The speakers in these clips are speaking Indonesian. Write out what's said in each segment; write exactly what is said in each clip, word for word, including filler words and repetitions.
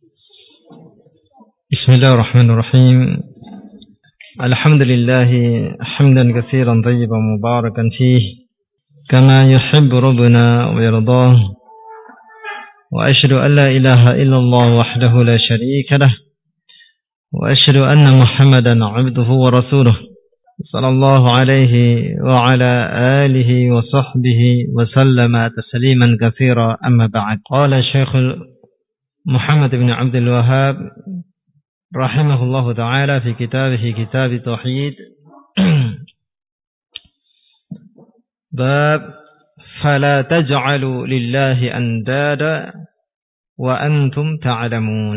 بسم الله الرحمن الرحيم الحمد لله حمدا كثيرا طيبا مباركا فيه كما يحب ربنا ويرضاه وأشهد أن لا إله إلا الله وحده لا شريك له وأشهد أن محمدا عبده ورسوله صلى الله عليه وعلى آله وصحبه وسلم تسليما كثيرا أما بعد. قال الشيخ محمد بن عبد الوهاب رحمه الله تعالى في كتابه كتاب التوحيد باب فلا تجعلوا لله أندادا وأنتم تعلمون.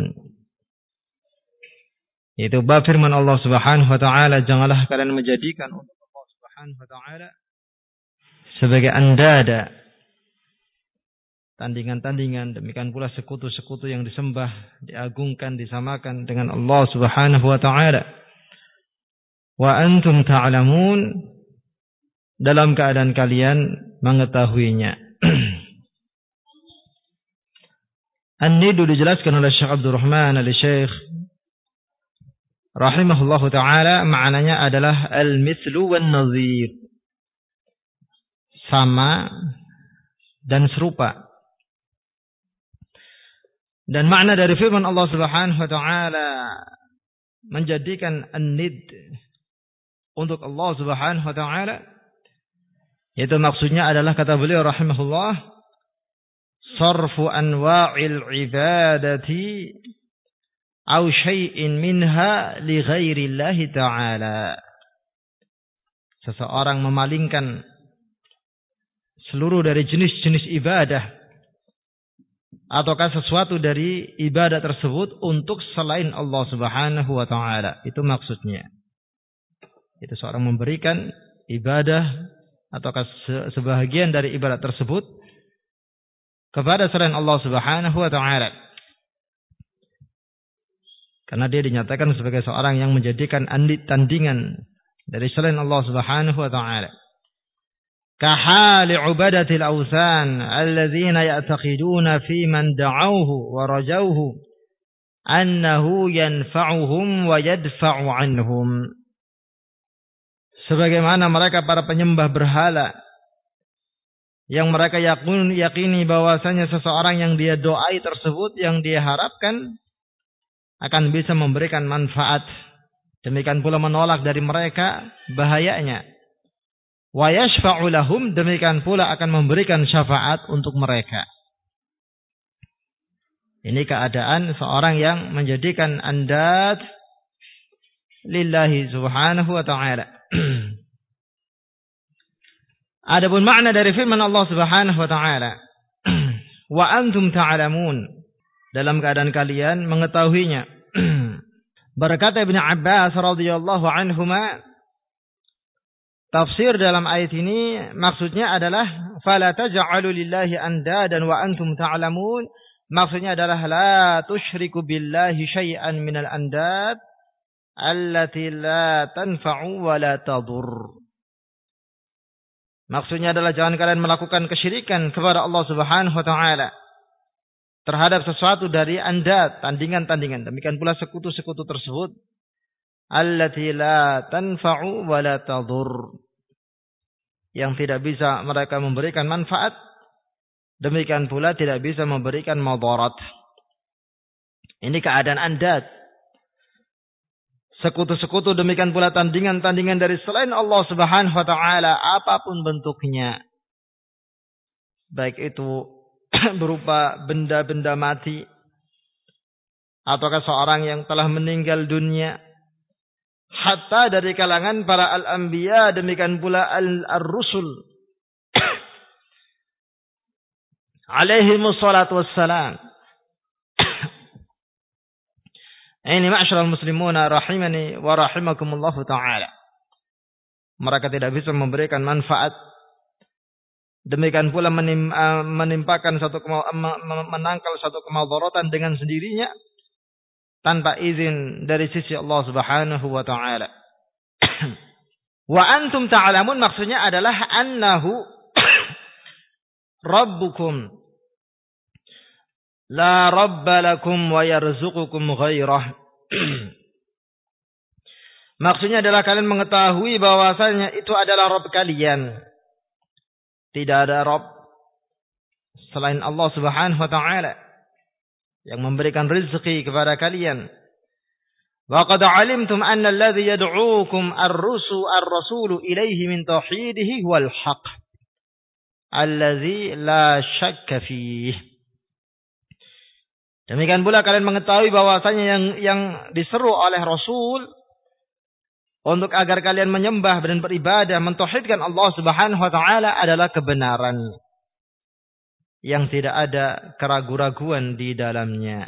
Itu bab firman Allah Subhanahu wa taala, janganlah kalian menjadikan untuk Allah Subhanahu wa taala sebagai andada, tandingan-tandingan, demikian pula sekutu-sekutu yang disembah, diagungkan, disamakan dengan Allah Subhanahu wa taala. Wa antum ta'lamun, dalam keadaan kalian mengetahuinya. An-nidu dijelaskan oleh Syekh Abdul Rahman al-Syekh rahimahullahu ta'ala, maknanya adalah al-mithlu wan nazir, sama dan serupa. Dan makna dari firman Allah Subhanahu wa taala menjadikan an-nid untuk Allah Subhanahu wa taala, yaitu maksudnya adalah, kata beliau rahimahullah, sarfu anwa'il ibadati aw syai'in minha li ghairillahi ta'ala. Seseorang memalingkan seluruh dari jenis-jenis ibadah ataukah sesuatu dari ibadah tersebut untuk selain Allah Subhanahu wa taala. Itu maksudnya. Itu seorang memberikan ibadah ataukah sebahagian dari ibadah tersebut kepada selain Allah Subhanahu wa taala. Karena dia dinyatakan sebagai seorang yang menjadikan andit tandingan dari selain Allah Subhanahu wa taala. Kahali ubadatil awthan alladzina ya'taqiduna fi man da'awhu wa rajawhu annahu yanfa'uhum wa yadfa'u anhum. Sebagaimana mereka para penyembah berhala yang mereka yakini, yakini bahwasanya seseorang yang dia doai tersebut, yang dia harapkan akan bisa memberikan manfaat, demikian pula menolak dari mereka bahayanya. Wa yashfa'u lahum, demikian pula akan memberikan syafaat untuk mereka. Ini keadaan seorang yang menjadikan andad lillahi subhanahu wa ta'ala. Adapun makna dari firman Allah Subhanahu wa ta'ala, wa antum ta'lamun, dalam keadaan kalian mengetahuinya. Berkata Ibnu Abbas radhiyallahu anhuma, tafsir dalam ayat ini maksudnya adalah fala taj'alu lillahi andadan wa antum ta'lamun. Maksudnya adalah la tusyriku billahi syai'an minal andad allati la tanfa'u wa la tadur. Maksudnya adalah jangan kalian melakukan kesyirikan kepada Allah Subhanahu wa taala terhadap sesuatu dari andad, tandingan-tandingan, demikian pula sekutu-sekutu tersebut, allati la tanfa'u wa la tadur, yang tidak bisa mereka memberikan manfaat, demikian pula tidak bisa memberikan madarat. Ini keadaan andad, sekutu-sekutu, demikian pula tandingan-tandingan dari selain Allah Subhanahu wa taala, apapun bentuknya, baik itu berupa benda-benda mati ataukah seorang yang telah meninggal dunia, hatta dari kalangan para al-anbiya, demikian pula al-rusul alaihimus salatu wassalam. Ini ma'syaral muslimuna rahimani wa rahimakumullahu ta'ala. Mereka tidak bisa memberikan manfaat, demikian pula menim, uh, menimpakan satu menangkal satu kemadaratan dengan sendirinya tanpa izin dari sisi Allah Subhanahu wa taala. Wa antum ta'lamun maksudnya adalah annahu rabbukum la rabba lakum wa yarzuqukum ghairah. Maksudnya adalah kalian mengetahui bahwasanya itu adalah Rabb kalian. Tidak ada Rabb selain Allah Subhanahu wa taala yang memberikan rezeki kepada kalian. Wa qad alimtum anna alladhi yad'uukum ar-rusu ar-rasulu ilayhi min tauhidihi wal haqq alladhi la syakka fihi. Demikian pula kalian mengetahui bahwasanya yang yang diseru oleh Rasul untuk agar kalian menyembah dan beribadah mentauhidkan Allah Subhanahu wa taala adalah kebenaran yang tidak ada keraguan-raguan di dalamnya.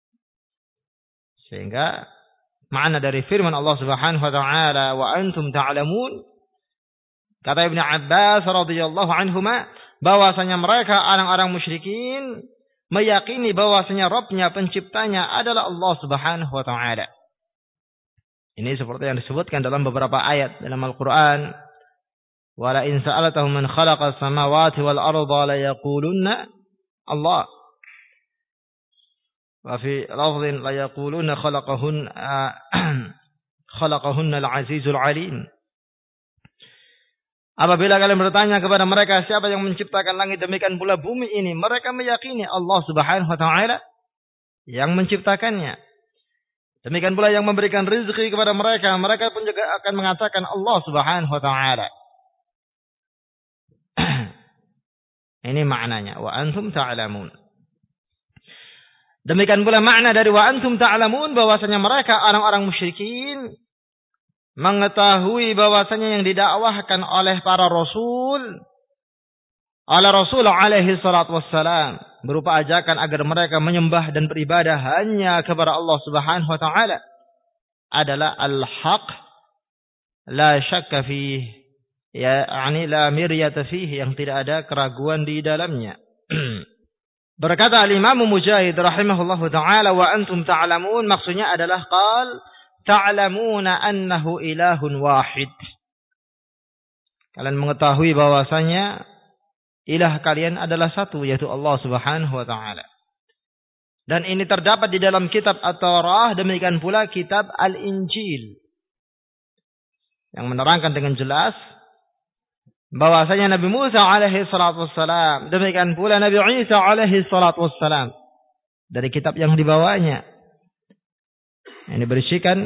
Sehingga makna dari firman Allah Subhanahu wa taala wa antum ta'lamun, kata Ibnu Abbas radhiyallahu anhuma, bahwasanya mereka orang-orang musyrikin meyakini bahwasanya Rabbnya, penciptanya adalah Allah Subhanahu wa taala. Ini seperti yang disebutkan dalam beberapa ayat dalam Al-Qur'an. Wa la in sa'altahum man khalaqa as-samawati wal arda la yaqulunna Allah. Wa fi lafdhin la yaquluna khalaqahun khalaqahunna al-'azizul 'alim. Apabila kalian bertanya kepada mereka siapa yang menciptakan langit demikian pula bumi ini, mereka meyakini Allah Subhanahu wa taala yang menciptakannya. Demikian pula yang memberikan rezeki kepada mereka, mereka pun juga akan mengatakan Allah Subhanahu wa taala. Ini maknanya wa antum ta'lamun. Demikian pula makna dari wa antum ta'lamun, bahwasanya mereka orang-orang musyrikin mengetahui bahwasanya yang didakwahkan oleh para rasul, oleh Rasul alaihi salatu wassalam, berupa ajakan agar mereka menyembah dan beribadah hanya kepada Allah Subhanahu wa taala, adalah al-haq la syakka fihi. Ya, yani la miryata fihi, yang tidak ada keraguan di dalamnya. Berkata al-Imam Mujahid rahimahullahu taala wa antum ta'lamun, maksudnya adalah qal ta'lamuna annahu ilahun wahid. Kalian mengetahui bahwasanya ilah kalian adalah satu, yaitu Allah Subhanahu wa taala. Dan ini terdapat di dalam kitab At-Taurah, demikian pula kitab Al-Injil, yang menerangkan dengan jelas bahwasanya Nabi Musa alaihi salatu wassalam, demikian pula Nabi Isa alaihi salatu wassalam, dari kitab yang dibawanya, ini berisikan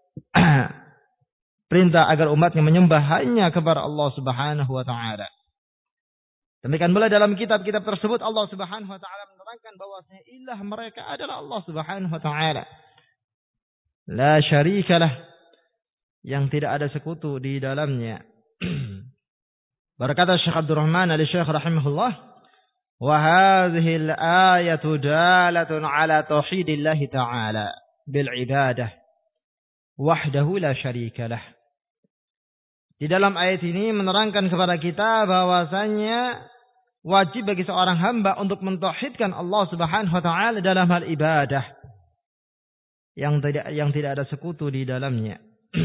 perintah agar umatnya menyembah hanya kepada Allah Subhanahu wa taala. Demikian pula dalam kitab-kitab tersebut Allah Subhanahu wa taala menerangkan bahwasanya ilah mereka adalah Allah Subhanahu wa taala. La syarikalah, yang tidak ada sekutu di dalamnya. Berkata Syekh Abdul Rahman al-Syekh rahimahullah, wa hadhihi al-ayatu dalatun ala tauhidillah ta'ala bil ibadah wahdahu la syarikalah. Di dalam ayat ini menerangkan kepada kita bahwasanya wajib bagi seorang hamba untuk mentauhidkan Allah Subhanahu wa taala dalam hal ibadah yang tidak yang tidak ada sekutu di dalamnya.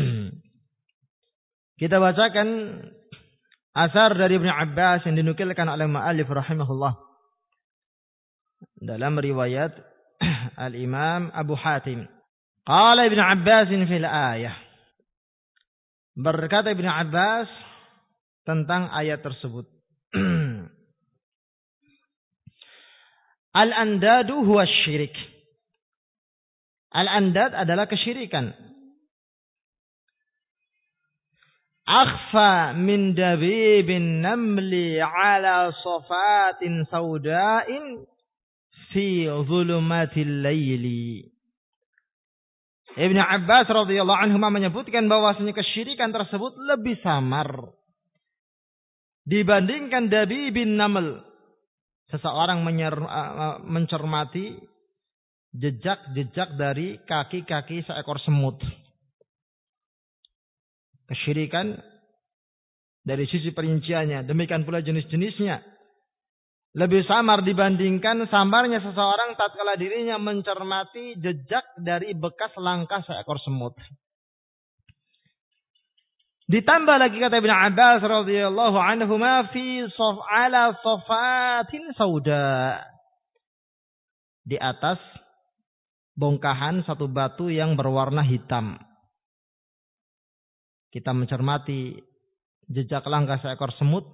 Kita bacakan asar dari Ibnu Abbas yang dinukilkan oleh Ma'alif rahimahullah dalam riwayat Al-Imam Abu Hatim. Qala Ibnu Abbas fil ayah. Berkata Ibnu Abbas tentang ayat tersebut. Al-andadu huwa syirik. Al-andad adalah kesyirikan. Akhfa min dabibin namli ala safatin sauda'in fi zulumatil laili. Ibnu Abbas radhiyallahu anhu menyebutkan bahwasanya kesyirikan tersebut lebih samar dibandingkan dabibin naml. Seseorang menyer, mencermati jejak-jejak dari kaki-kaki seekor semut. Kesyirikan dari sisi perinciannya, demikian pula jenis-jenisnya, lebih samar dibandingkan samarnya seseorang tatkala dirinya mencermati jejak dari bekas langkah seekor semut. Ditambah lagi kata Ibnu Abbas radhiyallahu anhu ma fi saf ala safatin sauda. di atas bongkahan satu batu yang berwarna hitam. Kita mencermati jejak langkah seekor semut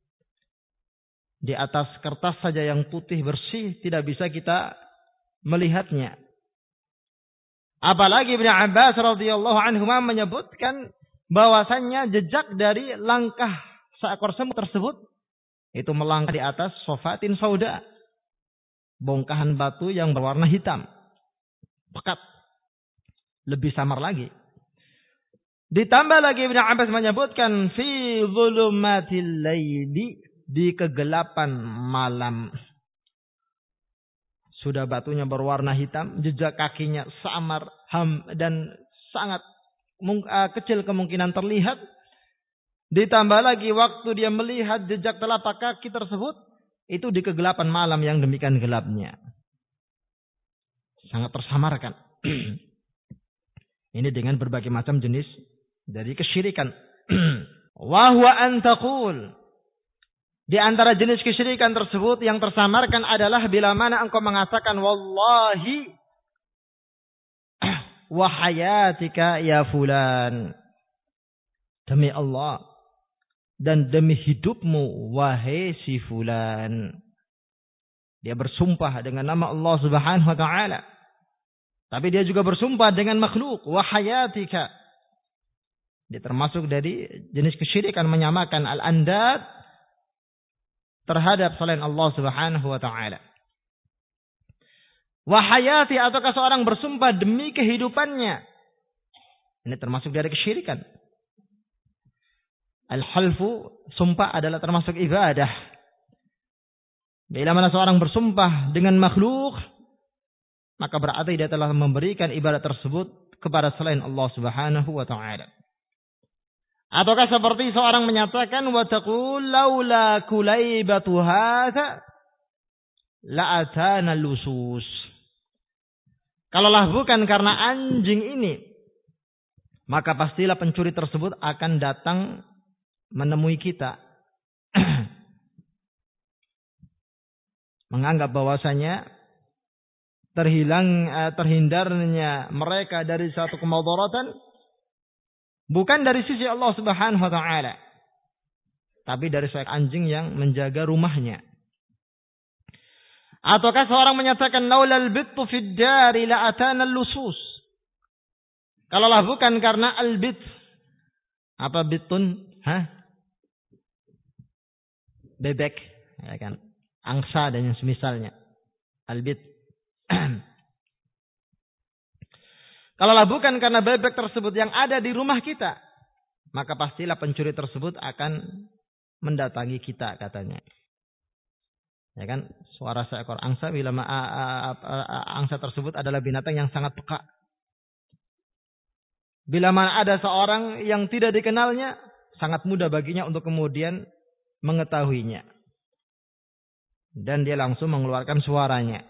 di atas kertas saja yang putih bersih, tidak bisa kita melihatnya. Apalagi Ibnu Abbas radhiyallahu anhu menyebutkan bahwasannya jejak dari langkah seekor semut tersebut itu melangkah di atas sofatin sauda, bongkahan batu yang berwarna hitam, pekat, lebih samar lagi. Ditambah lagi Ibnu Abbas menyebutkan fi dhulumatil laili, di kegelapan malam. Sudah batunya berwarna hitam, jejak kakinya samar ham, dan sangat uh, kecil kemungkinan terlihat. Ditambah lagi waktu dia melihat jejak telapak kaki tersebut, itu di kegelapan malam yang demikian gelapnya. Sangat tersamarkan. Ini dengan berbagai macam jenis dari kesyirikan. Wa huwa an taqul, di antara jenis kesyirikan tersebut yang tersamarkan adalah bila mana engkau mengatakan wallahi wa hayatika ya fulan, demi Allah dan demi hidupmu wahai si fulan. Dia bersumpah dengan nama Allah Subhanahu wa taala, tapi dia juga bersumpah dengan makhluk. Wa hayatika, dia termasuk dari jenis kesyirikan menyamakan al-andad terhadap selain Allah Subhanahu wa taala. Wa hayati, ataukah seorang bersumpah demi kehidupannya, ini termasuk dari kesyirikan. Al-halfu, sumpah adalah termasuk ibadah. Bila mana seorang bersumpah dengan makhluk, maka berarti dia telah memberikan ibadah tersebut kepada selain Allah Subhanahu wa taala. Ataukah seperti seorang menyatakan wa taqul laula kulaibatu hadza la atana lusus. Kalaulah bukan karena anjing ini, maka pastilah pencuri tersebut akan datang menemui kita. Menganggap bahwasanya terhilang terhindarnya mereka dari satu kemudaratan bukan dari sisi Allah Subhanahu wa taala, tapi dari seorang anjing yang menjaga rumahnya. Ataukah seorang menyatakan laulal bittu fid dari la atana lusus. Kalaulah bukan karena al-bit, apa bitun? Hah? Bebek, ya kan? Angsa dan yang semisalnya. Al-bit. Kalaulah bukan karena bebek tersebut yang ada di rumah kita, maka pastilah pencuri tersebut akan mendatangi kita, katanya. Ya kan, suara seekor angsa bila ma- a- a- a- angsa tersebut adalah binatang yang sangat peka. Bila mana ada seorang yang tidak dikenalnya, sangat mudah baginya untuk kemudian mengetahuinya. Dan dia langsung mengeluarkan suaranya.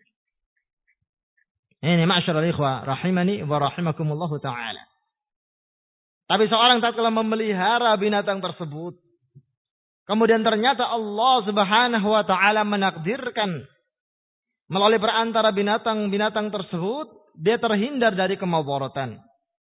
Ini ma'asyiral ikhwah rahimani wa rahimakumullah taala. Tapi seorang tatkala memelihara binatang tersebut, kemudian ternyata Allah Subhanahu wa taala menakdirkan melalui perantara binatang-binatang tersebut dia terhindar dari kemadaratan.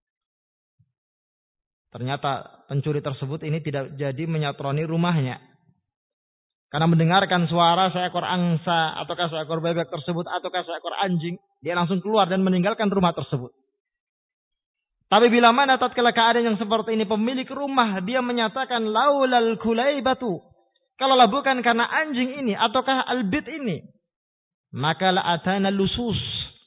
Ternyata pencuri tersebut ini tidak jadi menyatroni rumahnya. Karena mendengarkan suara seekor angsa, ataukah seekor bebek tersebut, ataukah seekor anjing, dia langsung keluar dan meninggalkan rumah tersebut. Tapi bila mana tatkala keadaan yang seperti ini, pemilik rumah dia menyatakan laulal kulaibatu, kalaulah bukan karena anjing ini, ataukah albit ini, maka la atana lusus.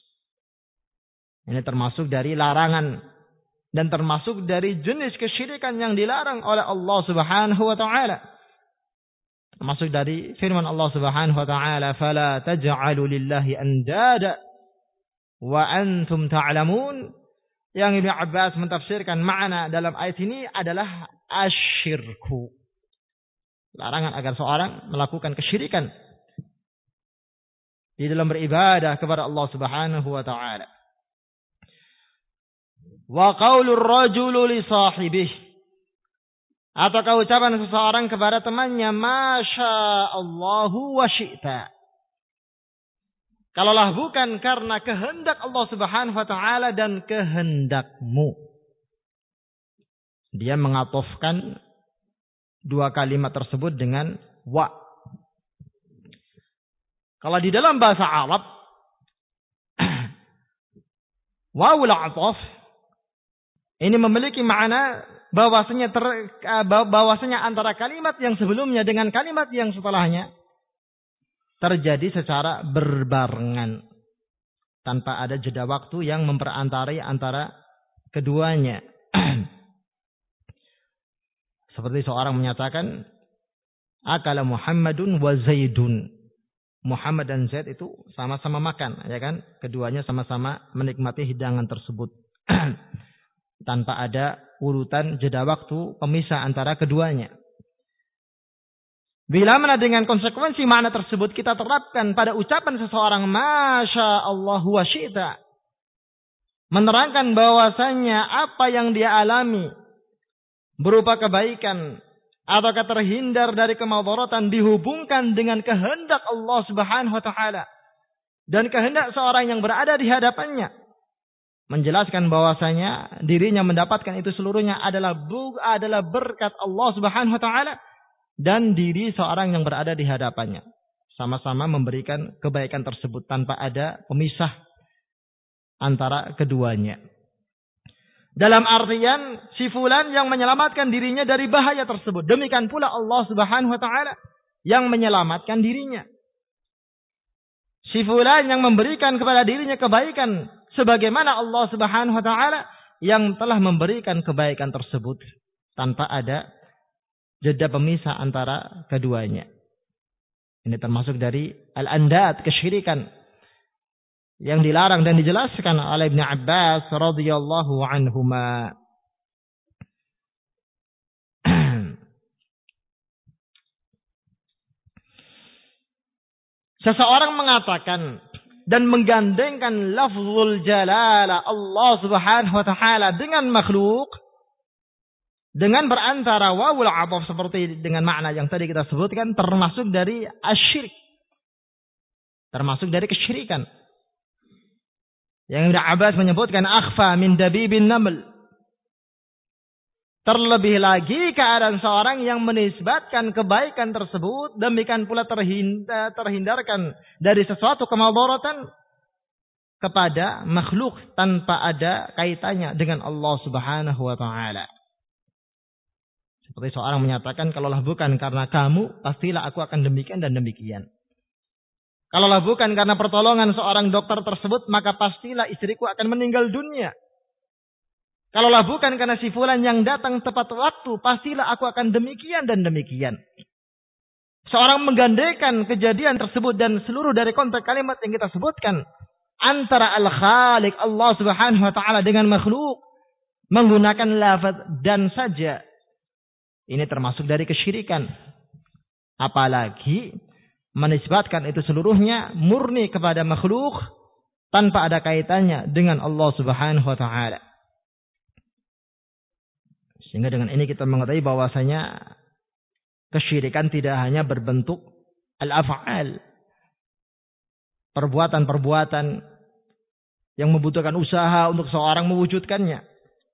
Ini termasuk dari larangan dan termasuk dari jenis kesyirikan yang dilarang oleh Allah Subhanahu wa taala. Termasuk dari firman Allah Subhanahu wa taala, "Fala taj'alu lillahi andada wa antum ta'lamun." Yang Ibnu Abbas mentafsirkan makna dalam ayat ini adalah asyirku. Larangan agar seorang melakukan kesyirikan di dalam beribadah kepada Allah Subhanahu wa taala. Wa qaulur rajulu li sahibihi, ataukah ucapan seseorang kepada temannya, Masya Allahu wa syi'ta. Kalaulah bukan karena kehendak Allah Subhanahu wa taala dan kehendakmu. Dia mengatofkan dua kalimat tersebut dengan wa. Kalau di dalam bahasa Arab wawul ataf ini memiliki makna bahwasanya ter, bahwasanya antara kalimat yang sebelumnya dengan kalimat yang setelahnya terjadi secara berbarengan tanpa ada jeda waktu yang memperantarai antara keduanya. Seperti seorang menyatakan akala Muhammadun wa Zaidun. Muhammad dan Zaid itu sama-sama makan, ya kan? Keduanya sama-sama menikmati hidangan tersebut. Tanpa ada urutan jeda waktu pemisah antara keduanya. Bila mana dengan konsekuensi makna tersebut kita terapkan pada ucapan seseorang Masya Allah wa syi'ta, menerangkan bahwasanya apa yang dia alami berupa kebaikan atau terhindar dari kemadaratan dihubungkan dengan kehendak Allah Subhanahu wa taala dan kehendak seorang yang berada di hadapannya, menjelaskan bahwasanya dirinya mendapatkan itu seluruhnya adalah bu, adalah berkat Allah Subhanahu wa taala dan diri seorang yang berada di hadapannya sama-sama memberikan kebaikan tersebut tanpa ada pemisah antara keduanya. Dalam artian si fulan yang menyelamatkan dirinya dari bahaya tersebut, demikian pula Allah Subhanahu wa taala yang menyelamatkan dirinya. Si fulan yang memberikan kepada dirinya kebaikan sebagaimana Allah Subhanahu wa taala yang telah memberikan kebaikan tersebut tanpa ada jeda pemisah antara keduanya. Ini termasuk dari al-andad, kesyirikan yang dilarang dan dijelaskan oleh Ibnu Abbas radhiyallahu anhuma. Seseorang mengatakan dan menggandengkan lafzul jalala Allah Subhanahu wa taala dengan makhluk dengan berantara wawul ataf seperti dengan makna yang tadi kita sebutkan, termasuk dari asyirik, termasuk dari kesyirikan. Yang Ibnu Abbas menyebutkan akhfa min dabibin naml. Terlebih lagi keadaan seorang yang menisbatkan kebaikan tersebut demikian pula terhindar, terhindarkan dari sesuatu kemadaratan kepada makhluk tanpa ada kaitannya dengan Allah Subhanahu wa taala. Seperti seorang menyatakan, kalaulah bukan karena kamu, pastilah aku akan demikian dan demikian. Kalaulah bukan karena pertolongan seorang dokter tersebut, maka pastilah istriku akan meninggal dunia. Kalaulah bukan karena si fulan yang datang tepat waktu, pastilah aku akan demikian dan demikian. Seorang menggandengkan kejadian tersebut dan seluruh dari konteks kalimat yang kita sebutkan antara Al-Khaliq Allah Subhanahu wa taala dengan makhluk menggunakan lafaz dan saja. Ini termasuk dari kesyirikan. Apalagi menisbatkan itu seluruhnya murni kepada makhluk tanpa ada kaitannya dengan Allah Subhanahu wa taala. Sehingga dengan ini kita mengetahui bahwasanya kesyirikan tidak hanya berbentuk al-af'al, perbuatan-perbuatan yang membutuhkan usaha untuk seorang mewujudkannya.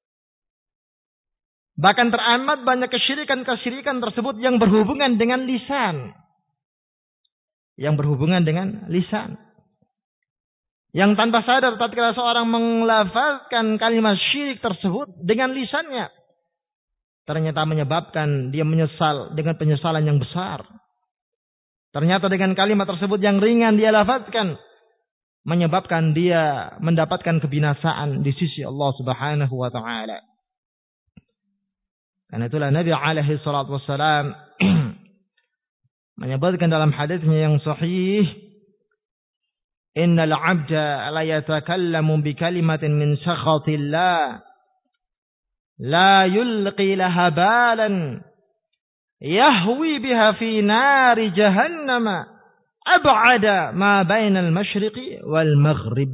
Bahkan teramat banyak kesyirikan-kesyirikan tersebut yang berhubungan dengan lisan. Yang berhubungan dengan lisan. Yang tanpa sadar tatkala seorang menglafazkan kalimat syirik tersebut dengan lisannya, ternyata menyebabkan dia menyesal dengan penyesalan yang besar. Ternyata dengan kalimat tersebut yang ringan dia lafazkan, menyebabkan dia mendapatkan kebinasaan di sisi Allah Subhanahu wa taala. Karena itulah Nabi alaihi salatu wassalam menyebutkan dalam hadisnya yang sahih, innal 'abda la yatakallamu bi kalimatin min sakhatillah la yulqi laha balan yahwi biha fi nari jahannam ab'ada ma bainal masyriqi wal maghrib.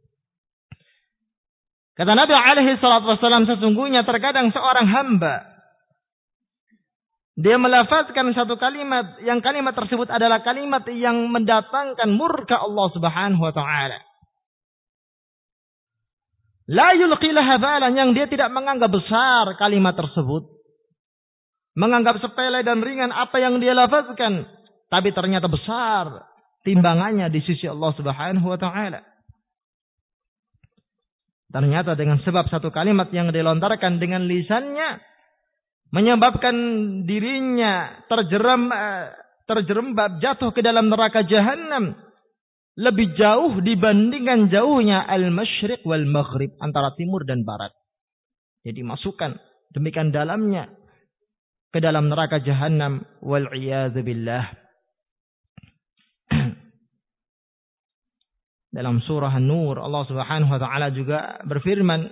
Kata Nabi alaihi salatu wassalam, sesungguhnya terkadang seorang hamba dia melafazkan satu kalimat yang kalimat tersebut adalah kalimat yang mendatangkan murka Allah Subhanahu wa taala. La yulqi laha balan, yang dia tidak menganggap besar kalimat tersebut. Menganggap sepele dan ringan apa yang dia lafazkan, tapi ternyata besar timbangannya di sisi Allah Subhanahu wa taala. Ternyata dengan sebab satu kalimat yang dilontarkan dengan lisannya menyebabkan dirinya terjeram terjerembab jatuh ke dalam neraka jahanam lebih jauh dibandingkan jauhnya al-masyriq wal maghrib, antara timur dan barat. Jadi masukkan demikian dalamnya ke dalam neraka jahanam, wal iyadzu billah. Dalam surah An-Nur Allah Subhanahu wa taala juga berfirman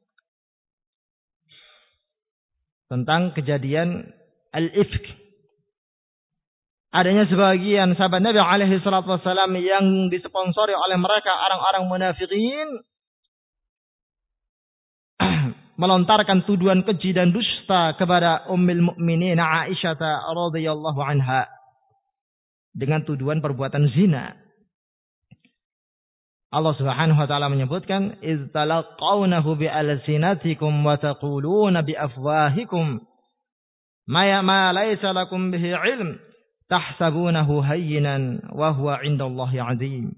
tentang kejadian al-ifk. Adanya sebagian sahabat Nabi alaihi salatu wasallam yang disponsori oleh mereka orang-orang munafikin melontarkan tuduhan keji dan dusta kepada Ummul Mukminin Aisyah radhiyallahu anha dengan tuduhan perbuatan zina. Allah Subhanahu wa taala menyebutkan iz talaqawnahu bi alsinatikum wa taquluna bi afwahikum ma ma laysa lakum bihi ilm tahsabunahu hayyinan wa huwa 'indallahi 'azim.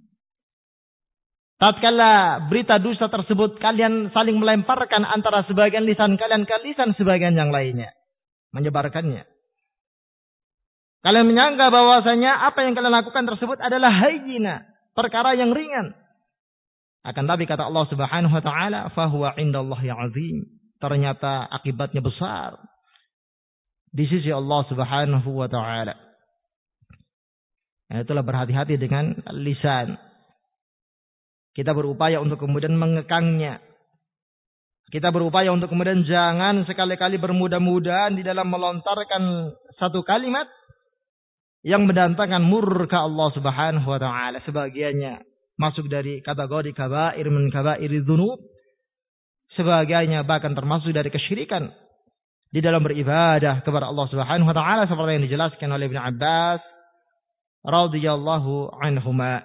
Tatkala berita dusta tersebut kalian saling melemparkan antara sebagian lisan kalian ke lisan sebagian yang lainnya, menyebarkannya. Kalian menyangka bahwasanya apa yang kalian lakukan tersebut adalah hayyina, perkara yang ringan. Akan tapi kata Allah Subhanahu wa taala, fa huwa 'indallahi 'azim. Ternyata akibatnya besar di sisi Allah Subhanahu wa taala. Nah, itulah berhati-hati dengan lisan. Kita berupaya untuk kemudian mengekangnya. Kita berupaya untuk kemudian jangan sekali-kali bermudah-mudahan di dalam melontarkan satu kalimat yang mendatangkan murka Allah Subhanahu wa taala. Sebagiannya masuk dari kategori kabair min kabairi dzunub. Sebagiannya bahkan termasuk dari kesyirikan di dalam beribadah kepada Allah Subhanahu wa taala seperti yang dijelaskan oleh Ibnu Abbas radhiyallahu anhuma.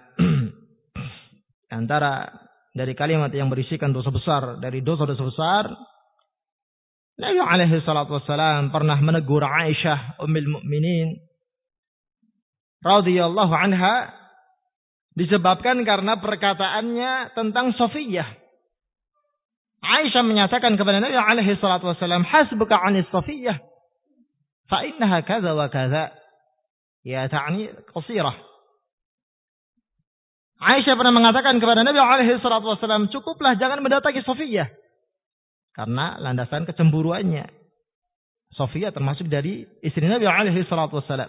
Antara dari kalimat yang berisikan dosa besar, dari dosa-dosa besar, Nabi alaihi salatu wassalam pernah menegur Aisyah Ummul Mukminin radhiyallahu anha disebabkan karena perkataannya tentang Safiyah. Aisyah menyatakan kepada Nabi alaihi salatu wassalam, hasbuka 'anis Safiyah fa innaha kadza wa kadza. Ya ta'ni qasirah. Aisyah pernah mengatakan kepada Nabi alaihi salatu wasallam, cukuplah jangan mendatangi Safiyah. Karena landasan kecemburuannya. Safiyah termasuk dari istri Nabi alaihi salatu wasallam.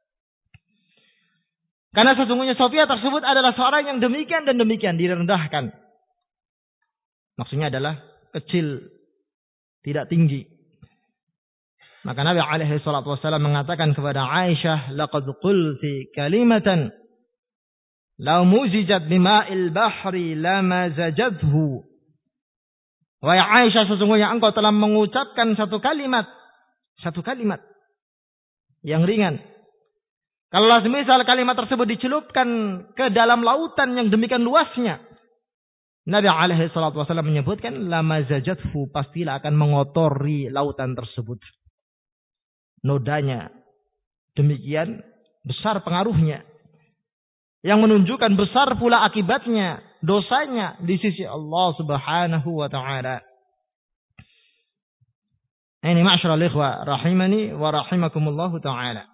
Karena sesungguhnya Safiyah tersebut adalah seorang yang demikian dan demikian direndahkan. Maksudnya adalah kecil, tidak tinggi. Maka Nabi alaihi salatu wasallam mengatakan kepada Aisyah, laqad qulti kalimatan law muzijat bima'il bahri lamazajathu. Wahai Aisyah, sesungguhnya engkau telah mengucapkan satu kalimat, satu kalimat yang ringan. Kalau semisal kalimat tersebut dicelupkan ke dalam lautan yang demikian luasnya, Nabi alaihi salatu wasallam menyebutkan lamazajathu, pastilah akan mengotori lautan tersebut. Nodanya demikian besar pengaruhnya, yang menunjukkan besar pula akibatnya, dosanya di sisi Allah Subhanahu wa taala. Ini ma'asyiral ikhwah rahimani wa rahimakumullah taala.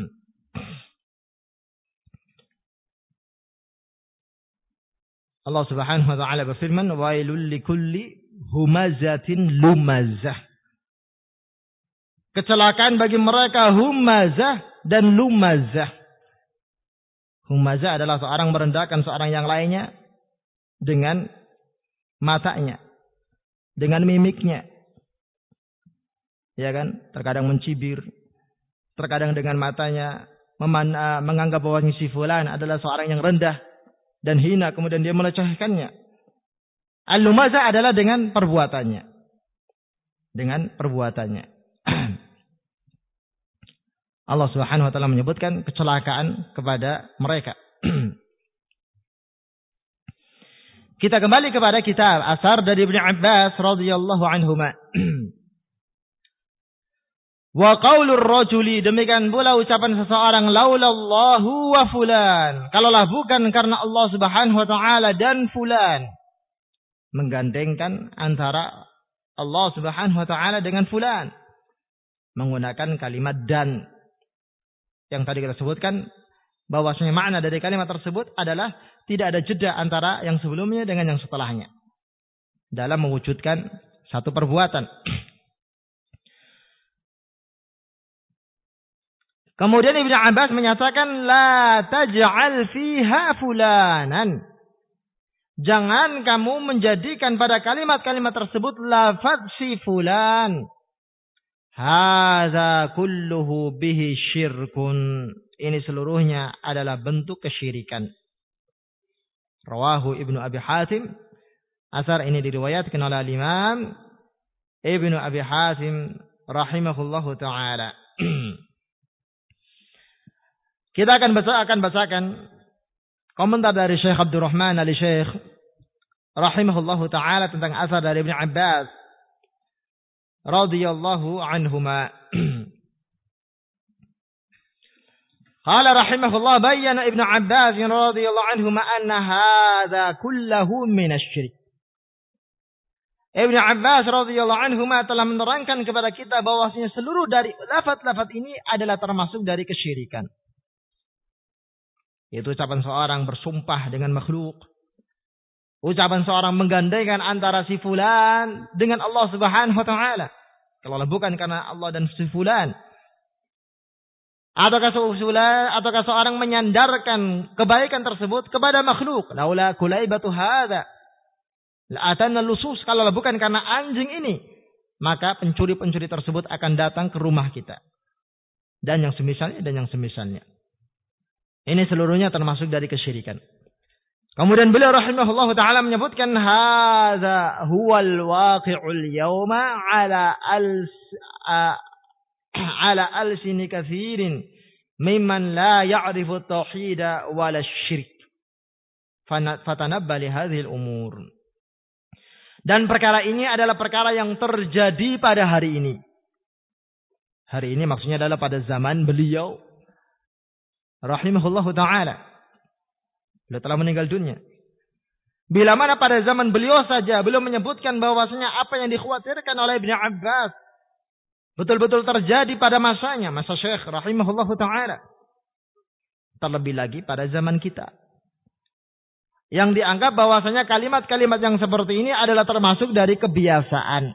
Allah Subhanahu wa taala berfirman, wailul likulli humazatin lumazah. Kecelakaan bagi mereka humazah dan lumazah. Humazah adalah seorang merendahkan seorang yang lainnya dengan matanya, dengan mimiknya. Ya kan? Terkadang mencibir, terkadang dengan matanya meman, uh, menganggap bahwa si fulan adalah seorang yang rendah dan hina, kemudian dia melecehkannya. Al-lumazah adalah dengan perbuatannya. Dengan perbuatannya. Allah Subhanahu wa taala menyebutkan kecelakaan kepada mereka. Kita kembali kepada kitab asar dari Ibnu Abbas radhiyallahu anhuma. Wa qaulur rajuli, demikian pula ucapan seseorang, laulallahu wa fulan, kalaulah bukan karena Allah Subhanahu wa taala dan fulan. Menggandengkan antara Allah Subhanahu wa taala dengan fulan, menggunakan kalimat dan. Yang tadi kita sebutkan bahwasanya makna dari kalimat tersebut adalah tidak ada jeda antara yang sebelumnya dengan yang setelahnya dalam mewujudkan satu perbuatan. Kemudian Ibnu Abbas menyatakan la taj'al fiha fulanan. Jangan kamu menjadikan pada kalimat-kalimat tersebut lafaz si fulan. Hadza kulluhu bihi syirkun. Ini seluruhnya adalah bentuk kesyirikan. Rawahu Ibnu Abi Hatim. Asar ini diriwayatkan oleh Imam Ibnu Abi Hatim rahimahullahu taala. Kita akan baca akan bacakan komentar dari Syekh Abdurrahman Al-Syekh rahimahullahu taala tentang asar dari Ibnu Abbas radhiyallahu anhuma. Qala rahimahullah bayyana Ibnu Abbas radhiyallahu anhuma anna hadza kulluhu min asy-syirk. Ibnu Abbas radhiyallahu anhuma telah menerangkan kepada kita bahwasanya seluruh dari lafaz-lafaz ini adalah termasuk dari kesyirikan. Itu ucapan seorang bersumpah dengan makhluk. Ucapan seorang menggandengkan antara si fulan dengan Allah Subhanahu wa taala. Kalau bukan karena Allah dan si fulan. Ataukah fulan ataukah seorang menyandarkan kebaikan tersebut kepada makhluk. Laula kulaibatu hadza la atana lusus, kalau bukan karena anjing ini, maka pencuri-pencuri tersebut akan datang ke rumah kita. Dan yang semisalnya dan yang semisalnya. Ini seluruhnya termasuk dari kesyirikan. Kemudian beliau rahimahullah ta'ala menyebutkan hadza huwal waqi'ul yawma ala al ala alsini katsirin mimman la ya'rifu at-tauhid wala asy-syirk. Fatanabba li hadhihi al-umur. Dan perkara ini adalah perkara yang terjadi pada hari ini. Hari ini maksudnya adalah pada zaman beliau rahimahullah ta'ala. Beliau telah meninggal dunia. Bila mana pada zaman beliau saja beliau menyebutkan bahwasanya apa yang dikhawatirkan oleh Ibnu Abbas betul-betul terjadi pada masanya, masa Syekh rahimahullah ta'ala. Terlebih lagi pada zaman kita. Yang dianggap bahwasanya kalimat-kalimat yang seperti ini adalah termasuk dari kebiasaan.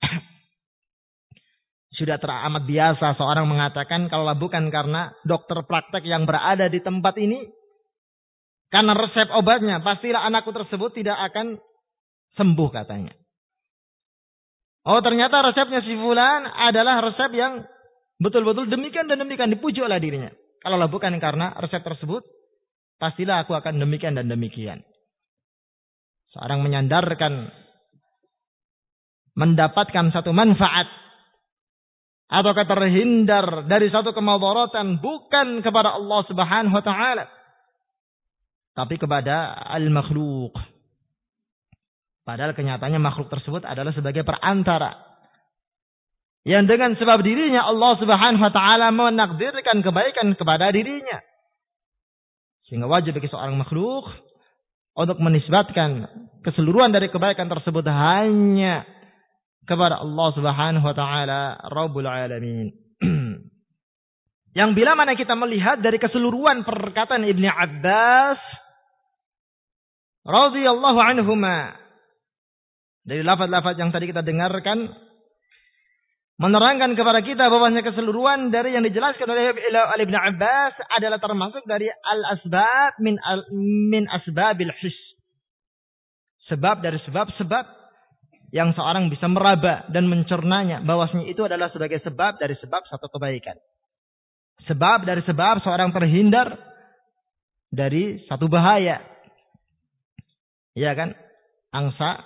Sudah teramat biasa seorang mengatakan kalau bukan karena dokter praktek yang berada di tempat ini, karena resep obatnya, pastilah anakku tersebut tidak akan sembuh katanya. Oh ternyata resepnya si fulan adalah resep yang betul-betul demikian dan demikian, dipuji oleh dirinya. Kalau bukan karena resep tersebut, pastilah aku akan demikian dan demikian. Seorang menyandarkan mendapatkan satu manfaat atau terhindar dari satu kemadaratan bukan kepada Allah Subhanahu wa taala, tapi kepada al-makhluk. Padahal kenyataannya makhluk tersebut adalah sebagai perantara yang dengan sebab dirinya Allah Subhanahu wa taala menakdirkan kebaikan kepada dirinya. Sehingga wajib bagi seorang makhluk untuk menisbatkan keseluruhan dari kebaikan tersebut hanya kepada Allah Subhanahu wa taala Rabbul Alamin. Yang bila mana kita melihat dari keseluruhan perkataan Ibnu Abbas radhiyallahu anhuma, dari lafaz-lafaz yang tadi kita dengarkan menerangkan kepada kita bahwasanya keseluruhan dari yang dijelaskan oleh Ibnu Abbas adalah termasuk dari al-asbab min al, min asbabil his. Sebab dari sebab-sebab yang seorang bisa meraba dan mencernanya bahwasanya itu adalah sebagai sebab dari sebab satu kebaikan. Sebab dari sebab seorang terhindar dari satu bahaya. Iya kan? Angsa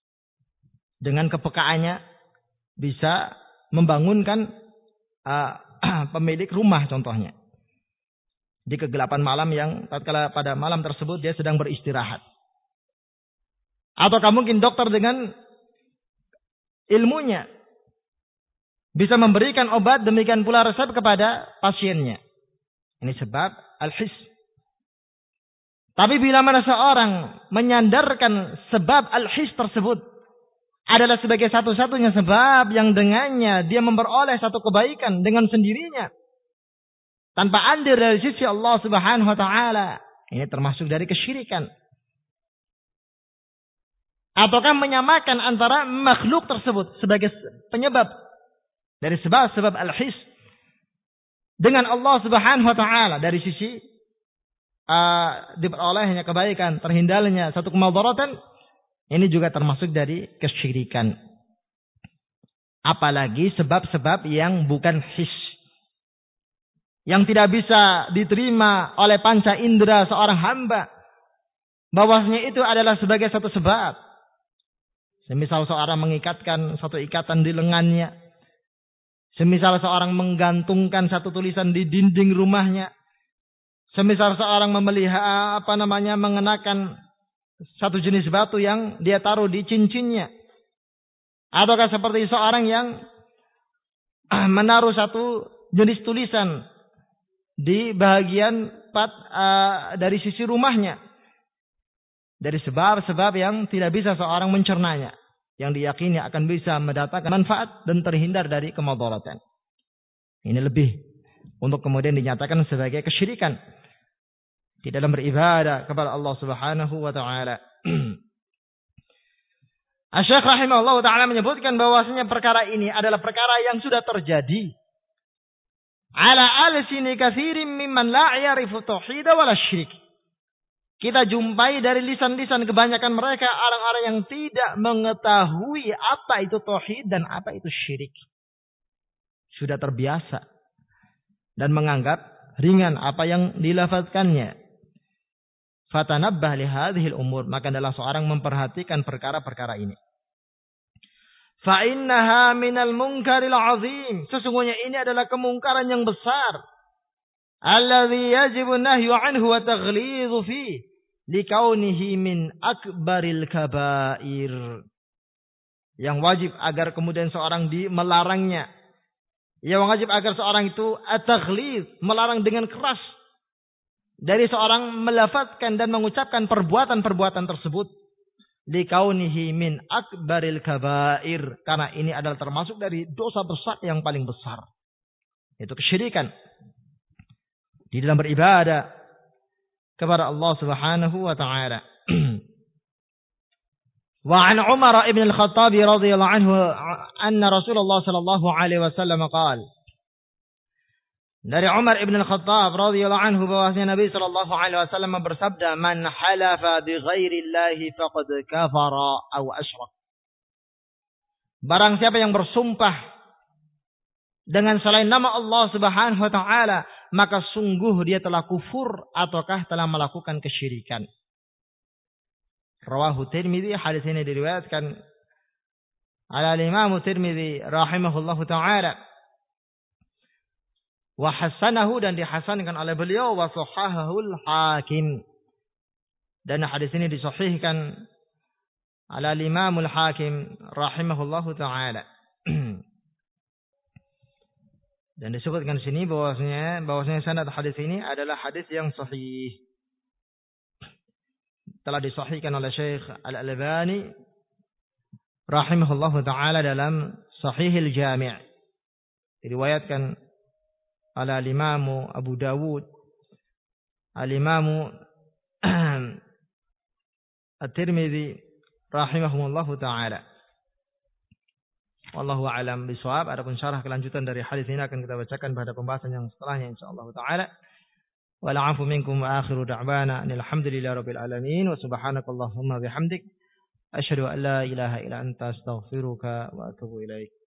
dengan kepekaannya bisa membangunkan uh, pemilik rumah contohnya. Di kegelapan malam yang tatkala pada malam tersebut dia sedang beristirahat. Ataukah mungkin dokter dengan ilmunya bisa memberikan obat, demikian pula resep kepada pasiennya. Ini sebab al-his. Tapi bila mana seorang menyandarkan sebab al-his tersebut adalah sebagai satu-satunya sebab yang dengannya dia memperoleh satu kebaikan dengan sendirinya, tanpa andil dari sisi Allah Subhanahu wa taala, ini termasuk dari kesyirikan. Ataukah menyamakan antara makhluk tersebut sebagai penyebab dari sebab-sebab al-his dengan Allah Subhanahu wa taala dari sisi uh, diperolehnya kebaikan, terhindarnya satu kemudaratan, ini juga termasuk dari kesyirikan. Apalagi sebab-sebab yang bukan his, yang tidak bisa diterima oleh panca indera seorang hamba, bahwasanya itu adalah sebagai satu sebab. Semisal seorang mengikatkan satu ikatan di lengannya, semisal seorang menggantungkan satu tulisan di dinding rumahnya, semisal seorang memelihara apa namanya mengenakan satu jenis batu yang dia taruh di cincinnya, ataukah seperti seorang yang menaruh satu jenis tulisan di bahagian pat, uh, dari sisi rumahnya, dari sebab-sebab yang tidak bisa seorang mencernanya, yang diyakini akan bisa mendatangkan manfaat dan terhindar dari kemudaratan. Ini lebih untuk kemudian dinyatakan sebagai kesyirikan di dalam beribadah kepada Allah Subhanahu wa taala. Asy-Syaikh rahimahullah taala menyebutkan bahwasanya perkara ini adalah perkara yang sudah terjadi ala alsini katsirin mimman la ya'rifu tauhid wala syirik. Kita jumpai dari lisan-lisan kebanyakan mereka orang-orang yang tidak mengetahui apa itu tauhid dan apa itu syirik. Sudah terbiasa dan menganggap ringan apa yang dilafazkannya. Fatanabbah li hadhil umur, maka adalah seorang memperhatikan perkara-perkara ini. Fa innaha minal munkaril azim, sesungguhnya ini adalah kemungkaran yang besar. Alladzi yajibu nahyu anhu wa taghlidhu fi likaunihi min akbaril kabair. Yang wajib agar kemudian seorang di melarangnya. Yang wajib agar seorang itu at-taghlidh, melarang dengan keras dari seorang melafazkan dan mengucapkan perbuatan-perbuatan tersebut. Likaunihi min akbaril kabair, karena ini adalah termasuk dari dosa besar yang paling besar, yaitu kesyirikan di dalam beribadah kepada Allah Subhanahu wa taala. Wa an Umar ibn al-Khattab radhiyallahu anhu anna Rasulullah sallallahu alaihi wasallam qala, dari Umar ibn al-Khattab radhiyallahu anhu bahwasanya Nabi sallallahu alaihi wasallam bersabda, man halafa bi ghairi llahi faqad kafara aw asyrak. Barang siapa yang bersumpah dengan selain nama Allah Subhanahu wa taala, maka sungguh dia telah kufur ataukah telah melakukan kesyirikan. Rawahu Tirmidzi, hadis ini diriwayatkan oleh Imam Tirmidzi rahimahullahu taala. Wa hasanahu, dan dihasankan oleh beliau, wa sahahahul Hakim, dan hadis ini disahihkan oleh Imamul Hakim rahimahullahu taala. Dan disebutkan sini bahwasanya bahwasanya sanad hadis ini adalah hadis yang sahih. Telah disahihkan oleh Syekh Al-Albani rahimahullahu taala dalam Sahihil Jami'. Diriwayatkan oleh Al-Imam Abu Dawud, Al-Imam At-Tirmidzi rahimahumullahu taala. Wallahu a'lam bishawab. Adapun syarah kelanjutan dari hadis ini akan kita bacakan pada pembahasan yang setelahnya insyaallah taala. Wal 'afu minkum wa akhiru da'wana alhamdulillahi rabbil alamin wa subhanakallahumma bihamdik asyhadu an la ilaha illa anta astaghfiruka wa atubu ilaik.